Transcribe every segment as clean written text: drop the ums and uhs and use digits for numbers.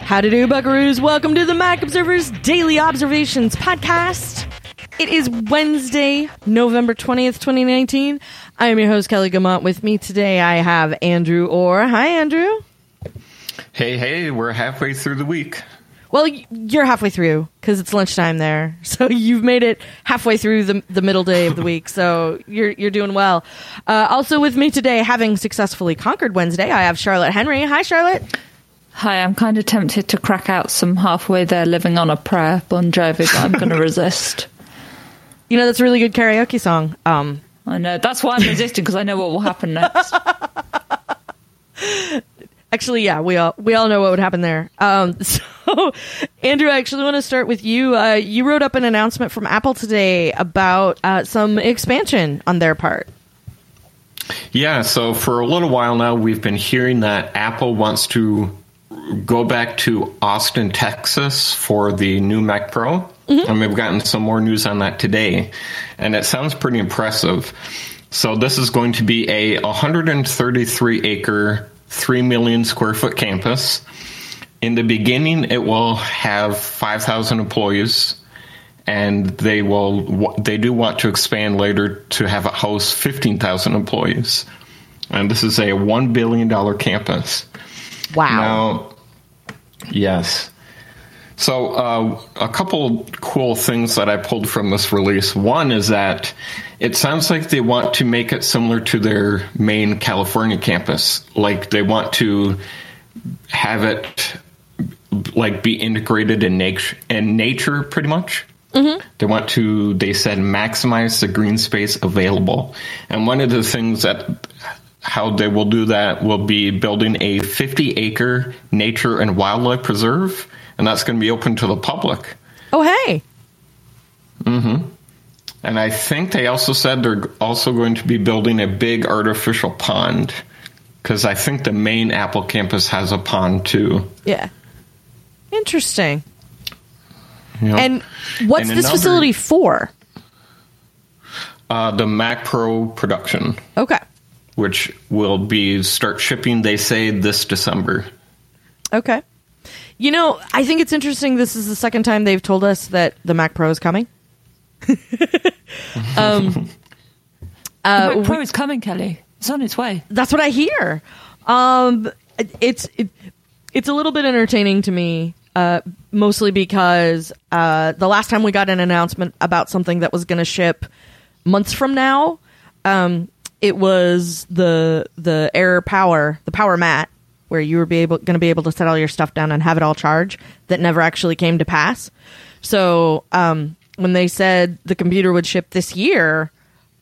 Howdy do, buckaroos. Welcome to the Mac Observer's Daily Observations podcast. It is Wednesday, November 20th, 2019. I am your host, Kelly Gamont. With me today, I have Andrew Orr. Hi, Andrew. Hey, we're halfway through the week. Well, you're halfway through because it's lunchtime there. So you've made it halfway through the middle day of the week. So you're doing well. Also with me today, having successfully conquered Wednesday, I have Charlotte Henry. Hi, Charlotte. Hi, I'm kind of tempted to crack out some Halfway There Living on a Prayer, Bon Jovi, but I'm going to resist. You know, that's a really good karaoke song. I know. That's why I'm resisting, because I know what will happen next. Actually, yeah, we all know what would happen there. So, Andrew, I actually want to start with you. You wrote up an announcement from Apple today about some expansion on their part. Yeah, so for a little while now, we've been hearing that Apple wants to go back to Austin, Texas for the new Mac Pro. Mm-hmm. And we've gotten some more news on that today. And it sounds pretty impressive. So this is going to be a 133-acre, 3 million square foot campus. In the beginning, it will have 5,000 employees. And they do want to expand later to have it host 15,000 employees. And this is a $1 billion campus. Wow. Now, yes. So a couple cool things that I pulled from this release. One is that it sounds like they want to make it similar to their main California campus. Like they want to have it like be integrated in nature pretty much. Mm-hmm. They said, maximize the green space available. And one of the things that how they will do that will be building a 50-acre nature and wildlife preserve, and that's going to be open to the public. Oh, hey. Mm-hmm. And I think they also said they're also going to be building a big artificial pond, because I think the main Apple campus has a pond, too. Yeah. Interesting. Yep. And what's this facility for? The Mac Pro production. Okay. Which will start shipping, they say, this December. Okay. You know, I think it's interesting. This is the second time they've told us that the Mac Pro is coming. The Mac Pro is coming, Kelly. It's on its way. That's what I hear. It's a little bit entertaining to me. Mostly because the last time we got an announcement about something that was going to ship months from now, it was the Air Power, the Power Mat, where you were going to be able to set all your stuff down and have it all charge. That never actually came to pass. So when they said the computer would ship this year,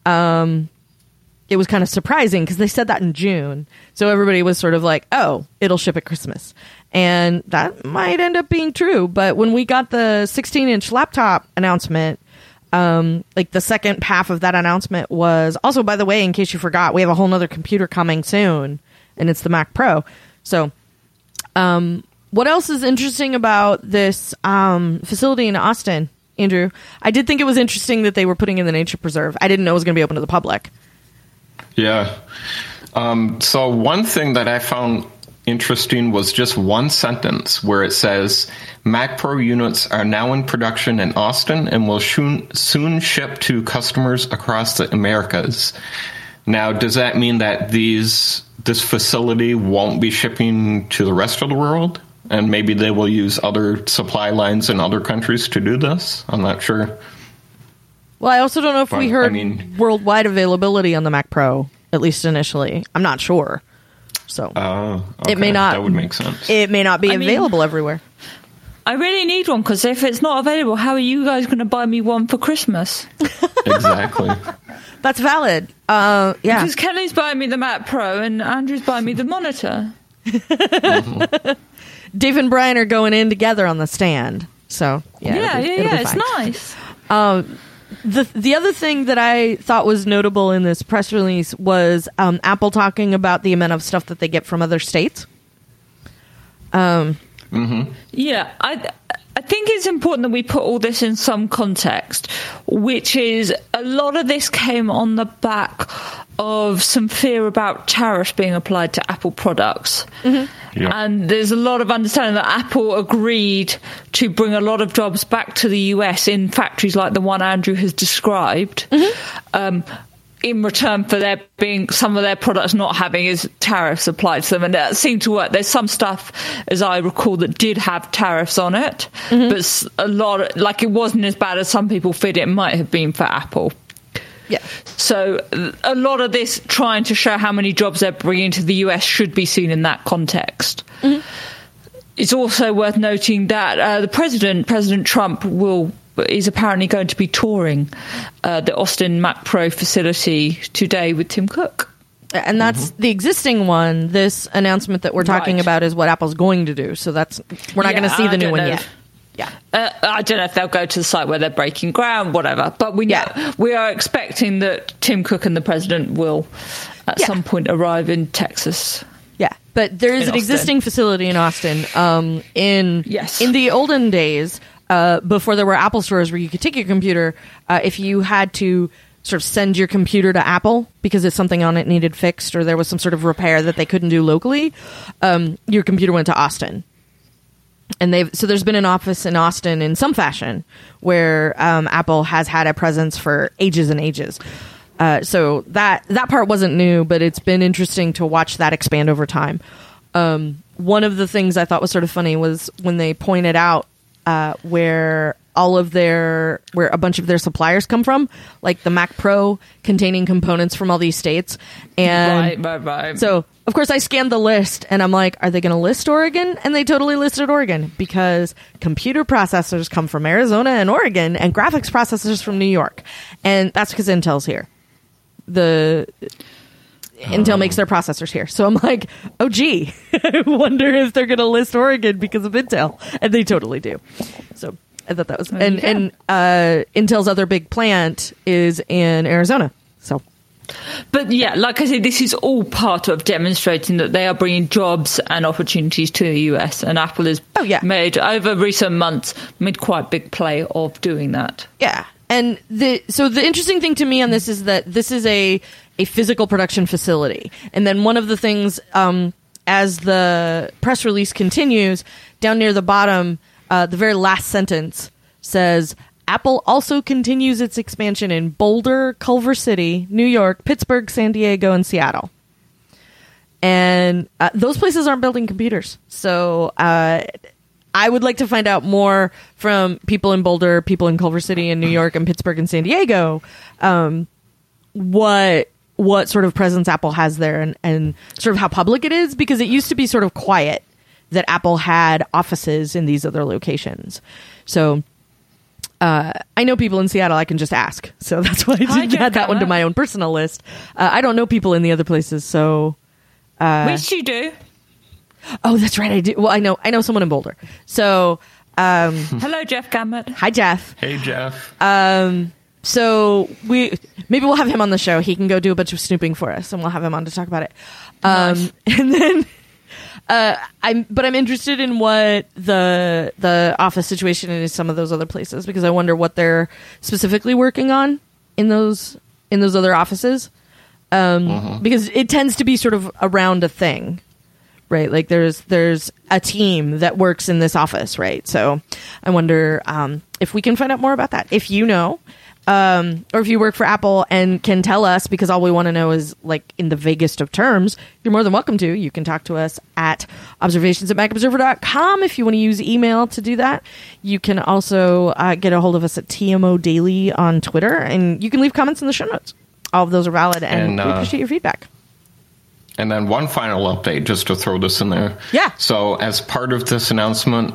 it was kind of surprising because they said that in June. So everybody was sort of like, oh, it'll ship at Christmas. And that might end up being true. But when we got the 16-inch laptop announcement, like the second half of that announcement was also, by the way, in case you forgot, we have a whole nother computer coming soon, and it's the Mac Pro. So what else is interesting about this facility in Austin, Andrew? I did think it was interesting that they were putting in the nature preserve. I didn't know it was going to be open to the public. Yeah. So one thing that I found interesting was just one sentence where it says, Mac Pro units are now in production in Austin and will soon ship to customers across the Americas. Now, does that mean that this facility won't be shipping to the rest of the world? And maybe they will use other supply lines in other countries to do this? I'm not sure. Well, I also don't know if we heard worldwide availability on the Mac Pro, at least initially. I'm not sure. So okay. It may not. That would make sense. It may not be available everywhere. I really need one, because if it's not available, how are you guys going to buy me one for Christmas? Exactly. That's valid. Yeah. Because Kelly's buying me the Mac Pro and Andrew's buying me the monitor. Mm-hmm. Dave and Brian are going in together on the stand. So yeah, it'll be it's nice. The other thing that I thought was notable in this press release was Apple talking about the amount of stuff that they get from other states. Yeah, I think it's important that we put all this in some context, which is a lot of this came on the back of some fear about tariffs being applied to Apple products. Mm-hmm. Yeah. And there's a lot of understanding that Apple agreed to bring a lot of jobs back to the US in factories like the one Andrew has described. Mm-hmm. In return for there being some of their products not having as tariffs applied to them, and that seemed to work. There's some stuff, as I recall, that did have tariffs on it, but a lot, like it wasn't as bad as some people feared it might have been for Apple. Yeah. So a lot of this trying to show how many jobs they're bringing to the US should be seen in that context. Mm-hmm. It's also worth noting that the President Trump is apparently going to be touring the Austin Mac Pro facility today with Tim Cook. And that's the existing one. This announcement that we're talking about is what Apple's going to do. So we're not going to see the new one yet. Yeah, I don't know if they'll go to the site where they're breaking ground, whatever. But we are expecting that Tim Cook and the president will at some point arrive in Texas. Yeah, but there is an existing facility in Austin. In the olden days, before there were Apple stores where you could take your computer, if you had to sort of send your computer to Apple because it's something on it needed fixed or there was some sort of repair that they couldn't do locally, your computer went to Austin. And there's been an office in Austin in some fashion where Apple has had a presence for ages and ages. So that part wasn't new, but it's been interesting to watch that expand over time. One of the things I thought was sort of funny was when they pointed out where a bunch of their suppliers come from, like the Mac Pro containing components from all these states. And right. So, of course, I scanned the list and I'm like, are they going to list Oregon? And they totally listed Oregon because computer processors come from Arizona and Oregon and graphics processors from New York. And that's because Intel's here. Intel makes their processors here. So I'm like, oh, gee, I wonder if they're going to list Oregon because of Intel. And they totally do. So I thought that was... And Intel's other big plant is in Arizona. So... But yeah, like I said, this is all part of demonstrating that they are bringing jobs and opportunities to the US, and Apple has made, over recent months, made quite big play of doing that. Yeah. And the interesting thing to me on this is that this is a physical production facility. And then one of the things, as the press release continues, down near the bottom, the very last sentence says, Apple also continues its expansion in Boulder, Culver City, New York, Pittsburgh, San Diego, and Seattle. And those places aren't building computers. So I would like to find out more from people in Boulder, people in Culver City, and New York, and Pittsburgh, and San Diego, what sort of presence Apple has there and sort of how public it is, because it used to be sort of quiet that Apple had offices in these other locations. So... I know people in Seattle I can just ask. So that's why I did add that one to my own personal list. I don't know people in the other places, so... Which you do. Oh, that's right, I do. Well, I know someone in Boulder. So... Hello, Jeff Gammett. Hi, Jeff. Hey, Jeff. So maybe we'll have him on the show. He can go do a bunch of snooping for us, and we'll have him on to talk about it. Nice. And then... I'm interested in what the office situation is in some of those other places, because I wonder what they're specifically working on in those other offices. Because it tends to be sort of around a thing, right? Like there's a team that works in this office, right? So I wonder if we can find out more about that. If you know, or if you work for Apple and can tell us, because all we want to know is, like, in the vaguest of terms, you're more than welcome to. You can talk to us at observations@macobserver.com if you want to use email to do that. You can also get a hold of us at TMO Daily on Twitter, and you can leave comments in the show notes. All of those are valid, and we appreciate your feedback. And then one final update, just to throw this in there. Yeah. So as part of this announcement,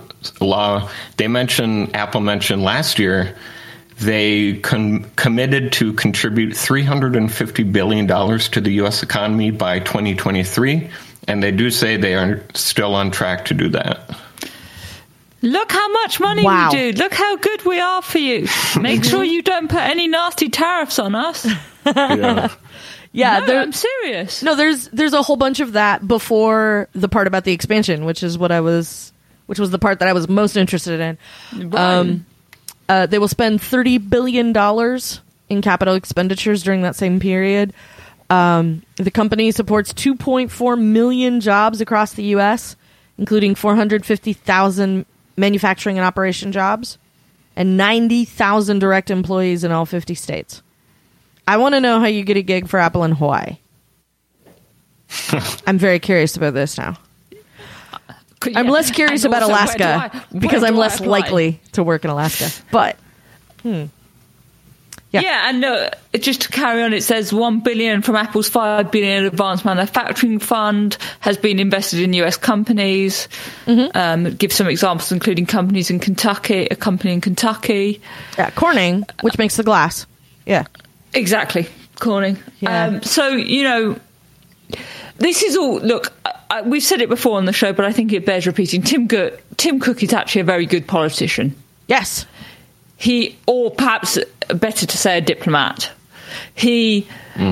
Apple mentioned last year, they committed to contribute $350 billion to the U.S. economy by 2023, and they do say they are still on track to do that. Look how much money we do. Look how good we are for you. Make sure you don't put any nasty tariffs on us. Yeah, no, I'm serious. No, there's a whole bunch of that before the part about the expansion, which is what I was which was the part that I was most interested in. Right. They will spend $30 billion in capital expenditures during that same period. The company supports 2.4 million jobs across the U.S., including 450,000 manufacturing and operation jobs and 90,000 direct employees in all 50 states. I want to know how you get a gig for Apple in Hawaii. I'm very curious about this now. I'm less curious about Alaska because I'm less likely to work in Alaska. But, Yeah, and just to carry on, it says $1 billion from Apple's $5 billion Advanced Manufacturing Fund has been invested in US companies. Give some examples, including companies in Kentucky, a company in Kentucky. Yeah, Corning, which makes the glass. Yeah. Exactly, Corning. Yeah. So, this is all, look, we've said it before on the show, but I think it bears repeating. Tim Cook is actually a very good politician. Yes. Or perhaps better to say a diplomat. He's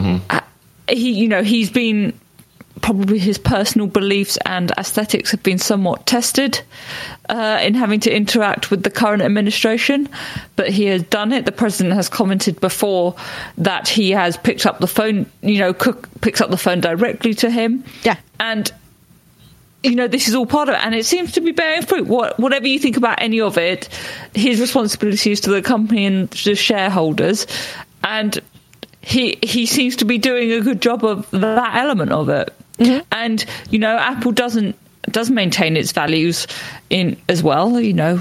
been, probably his personal beliefs and aesthetics have been somewhat tested in having to interact with the current administration, but he has done it. The president has commented before that he has picked up the phone, Cook picks up the phone directly to him. Yeah. And this is all part of it, and it seems to be bearing fruit. Whatever you think about any of it, his responsibility is to the company and the shareholders, and he seems to be doing a good job of that element of it. Mm-hmm. And Apple does maintain its values in as well.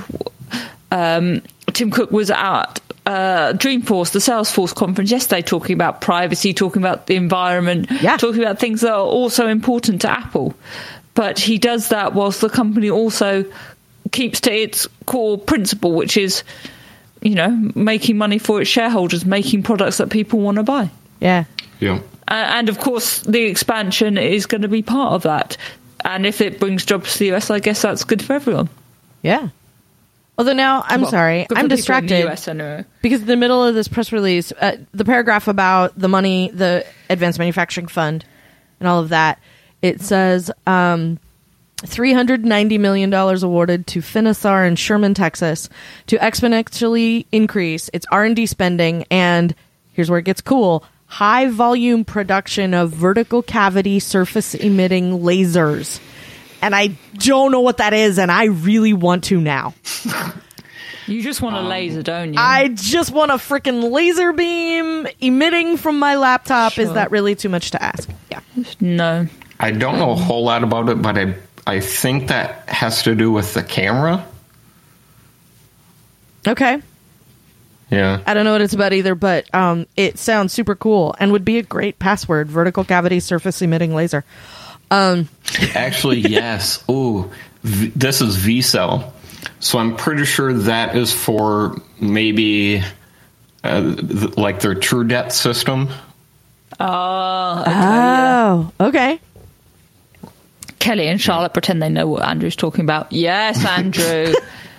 Tim Cook was at Dreamforce, the Salesforce conference yesterday, talking about privacy, talking about the environment, talking about things that are also important to Apple. But he does that whilst the company also keeps to its core principle, which is, making money for its shareholders, making products that people want to buy. Yeah. Yeah. And, of course, the expansion is going to be part of that. And if it brings jobs to the US, I guess that's good for everyone. Yeah. Although now, I'm distracted. In the US anyway. Because in the middle of this press release, the paragraph about the money, the Advanced Manufacturing Fund, and all of that, it says $390 million awarded to Finisar in Sherman, Texas, to exponentially increase its R&D spending and, here's where it gets cool, high-volume production of vertical cavity surface-emitting lasers. And I don't know what that is, and I really want to now. You just want a laser, don't you? I just want a freaking laser beam emitting from my laptop. Sure. Is that really too much to ask? Yeah. No. I don't know a whole lot about it, but I think that has to do with the camera. Okay. Yeah. I don't know what it's about either, but it sounds super cool and would be a great password, vertical cavity surface emitting laser. Actually, yes. Oh, this is VCell. So I'm pretty sure that is for Oh, maybe like their True Depth system. Oh, okay. Yeah. Okay. Kelly and Charlotte pretend they know what Andrew's talking about. Yes, Andrew.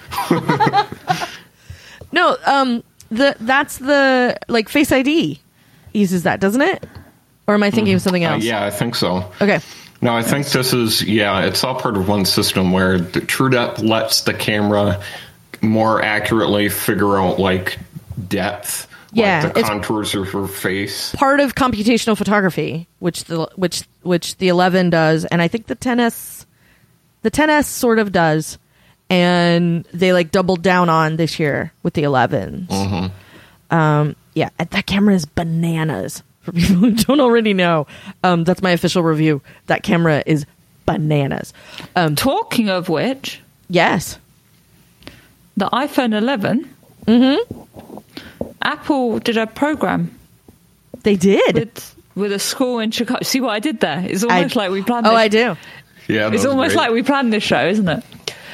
No, that's the Face ID uses that, doesn't it? Or am I thinking of something else? Yeah, I think so. Okay. No, I think this is, it's all part of one system where the True Depth lets the camera more accurately figure out depth. Yeah, like the contours of her face. Part of computational photography, which the 11 does, and I think the 10S sort of does, and they doubled down on this year with the 11s. Mm-hmm. That camera is bananas. For people who don't already know, that's my official review. That camera is bananas. Talking of which, yes, the iPhone 11. Mm-hmm. Apple did a program. They did with a school in Chicago. See what I did there? It's almost like we planned. I do. Yeah, it's almost like we planned this show, isn't it?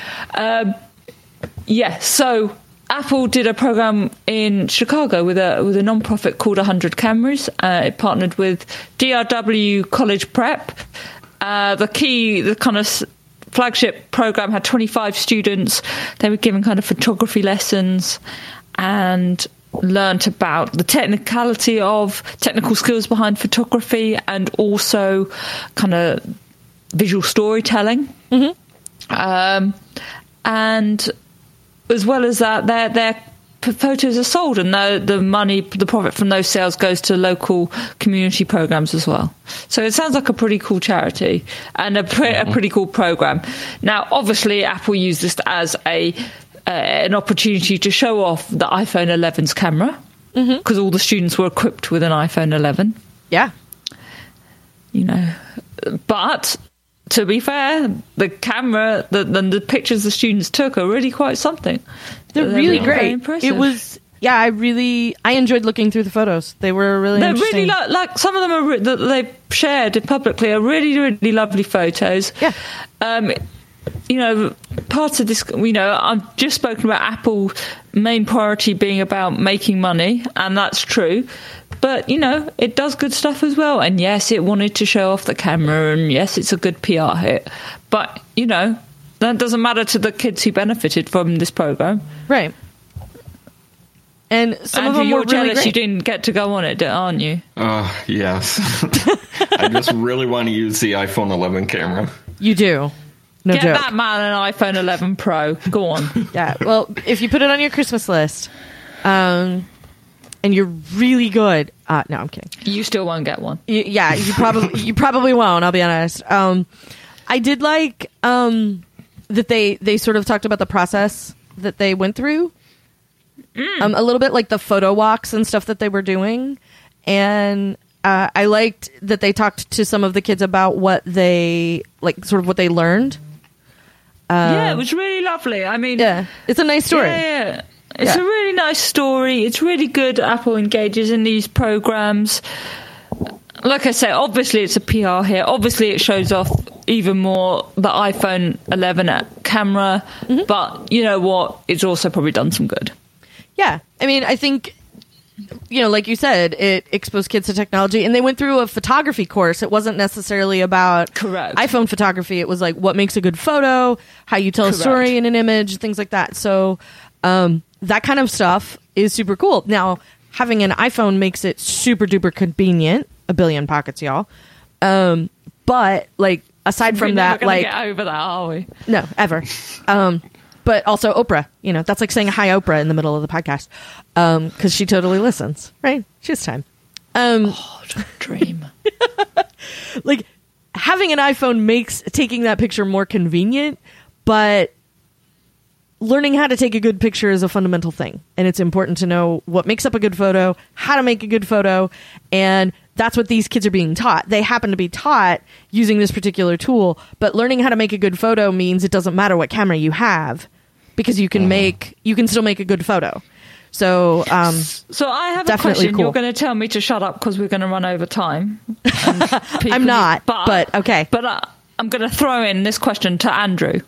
So Apple did a program in Chicago with a non-profit called 100 Cameras. It partnered with DRW College Prep. The kind of flagship program had 25 students. They were given kind of photography lessons and learnt about the technical skills behind photography and also kind of visual storytelling. Mm-hmm. and as well as that, their photos are sold, and the profit from those sales goes to local community programs as well. So it sounds like a pretty cool charity and a pretty cool program. Now, obviously, Apple used this as an opportunity to show off the iPhone 11's camera, because all the students were equipped with an iPhone 11. Yeah. But to be fair, the camera, the pictures the students took are really quite something. They're really great. Very impressive. It was, I enjoyed looking through the photos. They were really interesting. Really like some of them that they've shared publicly are really, really lovely photos. Yeah. Part of this, I've just spoken about Apple's main priority being about making money, and that's true. But, it does good stuff as well. And yes, it wanted to show off the camera, and yes, it's a good PR hit. But, that doesn't matter to the kids who benefited from this program. Right. And some of them you're were really jealous great. You didn't get to go on it, aren't you? Yes. I just really want to use the iPhone 11 camera. You do. No Get joke. that man an iPhone 11 Pro. Go on. Yeah. Well, if you put it on your Christmas list, and you're really good. No, I'm kidding. You still won't get one. Yeah, you probably won't. I'll be honest. I did like that they sort of talked about the process that they went through. A little bit like the photo walks and stuff that they were doing, and I liked that they talked to some of the kids about what they what they learned. Yeah, it was really lovely. I mean, yeah, it's a nice story. Yeah. It's a really nice story. It's really good Apple engages in these programs. Like I say, obviously it's a PR here. Obviously it shows off even more the iPhone 11 camera. But you know what? It's also probably done some good. Yeah. I mean, I think, like you said, it exposed kids to technology. And they went through a photography course. It wasn't necessarily about iPhone photography. It was like what makes a good photo, how you tell a story in an image, things like that. So that kind of stuff is super cool. Now, having an iPhone makes it super duper convenient. A billion pockets, y'all. But aside from that, never gonna get over that, are we? No, ever. But also Oprah. That's like saying hi Oprah in the middle of the podcast, because she totally listens. Right? She has time. Dream. Having an iPhone makes taking that picture more convenient, but learning how to take a good picture is a fundamental thing. And it's important to know what makes up a good photo, how to make a good photo, and that's what these kids are being taught. They happen to be taught using this particular tool, but learning how to make a good photo means it doesn't matter what camera you have, because you can still make a good photo. So I have a question. Cool. You're going to tell me to shut up because we're going to run over time. I'm not, but okay. But I'm going to throw in this question to Andrew.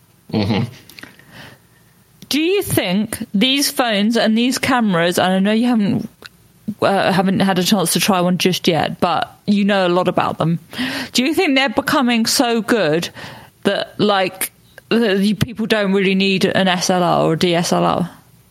Do you think these phones and these cameras, and I know you haven't had a chance to try one just yet, but you know a lot about them. Do you think they're becoming so good that people don't really need an SLR or a DSLR?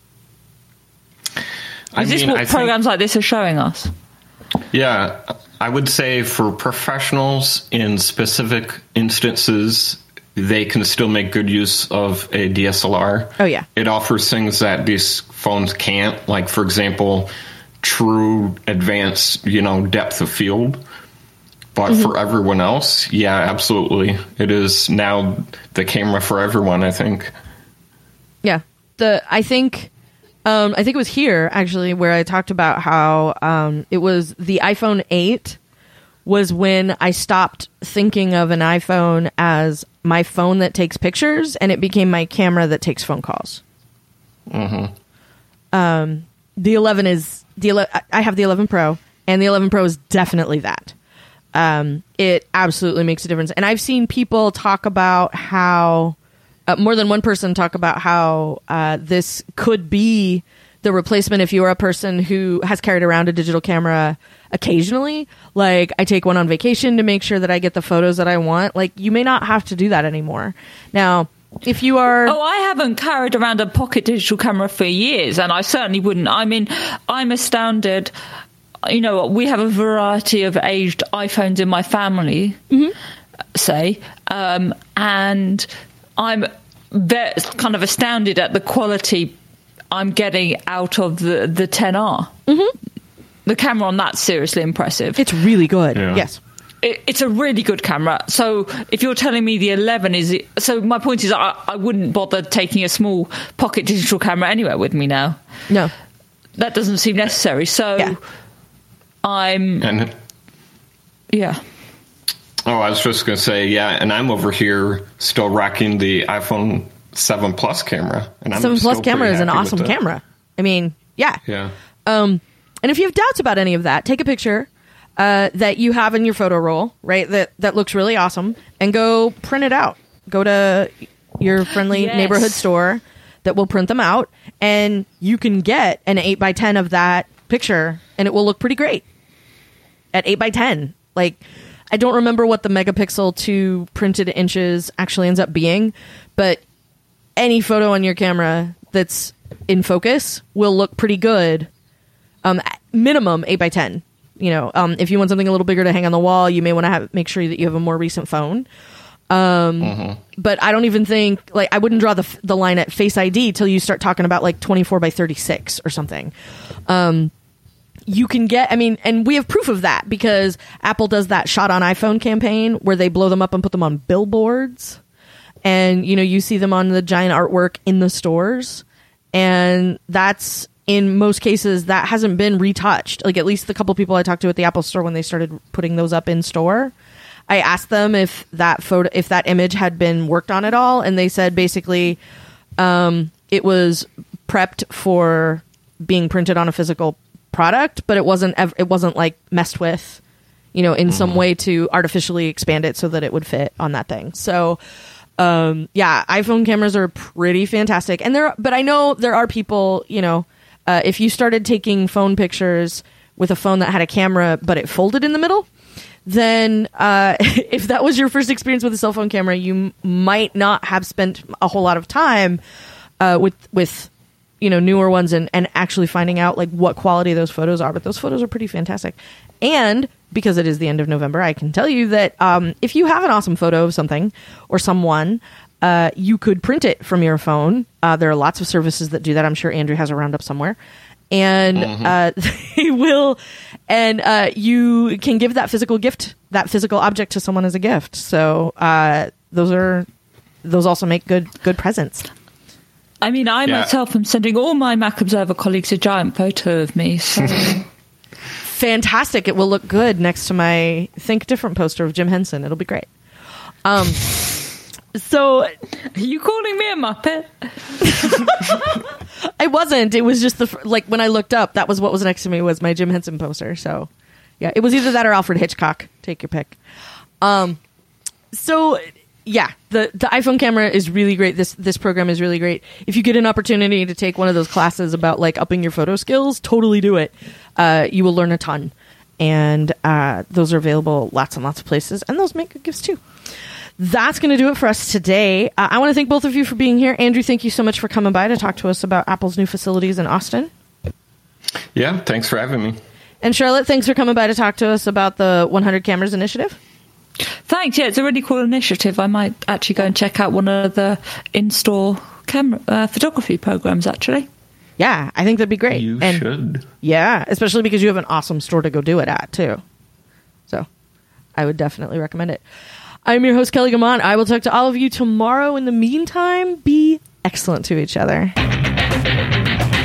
Is this what programs like this are showing us? Yeah, I would say for professionals in specific instances, they can still make good use of a DSLR. Oh, yeah. It offers things that these phones can't, like, for example, true advanced, depth of field. But for everyone else, yeah, absolutely. It is now the camera for everyone, I think. Yeah. I think it was here, actually, where I talked about how it was the iPhone 8 was when I stopped thinking of an iPhone as my phone that takes pictures, and it became my camera that takes phone calls. The 11 is I have the 11 Pro, and the 11 Pro is definitely that. It absolutely makes a difference. And I've seen people talk about how more than one person talk about how this could be the replacement if you are a person who has carried around a digital camera occasionally. Like, I take one on vacation to make sure that I get the photos that I want. Like, you may not have to do that anymore. Now, if you are... Oh, I haven't carried around a pocket digital camera for years, and I certainly wouldn't. I mean, I'm astounded. We have a variety of aged iPhones in my family, and I'm kind of astounded at the quality I'm getting out of the 10R. Mm-hmm. The camera on that's seriously impressive. It's really good. Yeah. Yes. It's a really good camera. So if you're telling me the 11 is... So my point is I wouldn't bother taking a small pocket digital camera anywhere with me now. No. That doesn't seem necessary. So yeah. Oh, I was just going to say, and I'm over here still rocking the iPhone 7 Plus camera. And I'm 7 Plus camera is an awesome camera. I mean, yeah. Yeah. And if you have doubts about any of that, take a picture that you have in your photo roll, right? That looks really awesome, and go print it out. Go to your friendly neighborhood store that will print them out, and you can get an 8x10 of that picture, and it will look pretty great at 8x10. Like, I don't remember what the megapixel to printed inches actually ends up being, but any photo on your camera that's in focus will look pretty good. Minimum 8x10. You know, if you want something a little bigger to hang on the wall, you may want to make sure that you have a more recent phone. But I don't even think, like, I wouldn't draw the line at Face ID till you start talking about like 24x36 or something. You can get, I mean, and we have proof of that because Apple does that Shot on iPhone campaign where they blow them up and put them on billboards. And, you know, you see them on the giant artwork in the stores. And that's, in most cases, that hasn't been retouched. Like, at least the couple people I talked to at the Apple store when they started putting those up in store, I asked them if that image had been worked on at all. And they said basically it was prepped for being printed on a physical product, but it wasn't like messed with, you know, in some way to artificially expand it so that it would fit on that thing. So iPhone cameras are pretty fantastic. But I know there are people, you know, if you started taking phone pictures with a phone that had a camera but it folded in the middle, then if that was your first experience with a cell phone camera, you might not have spent a whole lot of time with you know, newer ones and actually finding out like what quality those photos are. But those photos are pretty fantastic. And because it is the end of November, I can tell you that if you have an awesome photo of something or someone, you could print it from your phone. There are lots of services that do that. I'm sure Andrew has a roundup somewhere. And they will, and you can give that physical object to someone as a gift. So those also make good presents. I mean, I myself am sending all my Mac Observer colleagues a giant photo of me. So. Fantastic. It will look good next to my Think Different poster of Jim Henson. It'll be great. So, are you calling me a Muppet? I wasn't. It was just when I looked up, that was what was next to me was my Jim Henson poster. So, yeah, it was either that or Alfred Hitchcock. Take your pick. So, yeah, the iPhone camera is really great. This program is really great. If you get an opportunity to take one of those classes about like upping your photo skills, totally do it. You will learn a ton, and those are available lots and lots of places, and those make good gifts too. That's going to do it for us today. I want to thank both of you for being here. Andrew, thank you so much for coming by to talk to us about Apple's new facilities in Austin. Yeah, thanks for having me. And Charlotte, thanks for coming by to talk to us about the 100 Cameras Initiative. Thanks. Yeah, it's a really cool initiative. I might actually go and check out one of the in-store camera photography programs, actually. Yeah, I think that'd be great. You should. Yeah, especially because you have an awesome store to go do it at, too. So I would definitely recommend it. I'm your host, Kelly Gamont. I will talk to all of you tomorrow. In the meantime, be excellent to each other.